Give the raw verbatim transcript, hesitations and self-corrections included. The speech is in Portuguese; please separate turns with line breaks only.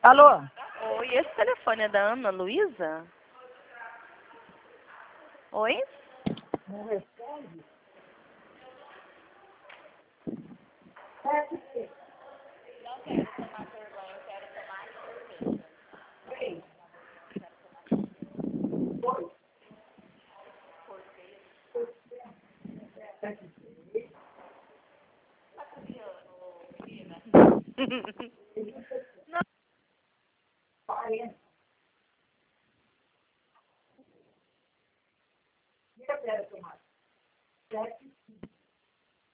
Alô?
Oi, esse telefone é da Ana Luísa? Oi?
Não responde?
Não quero tomar vergonha, eu quero tomar cerveja.
Oi.
Não.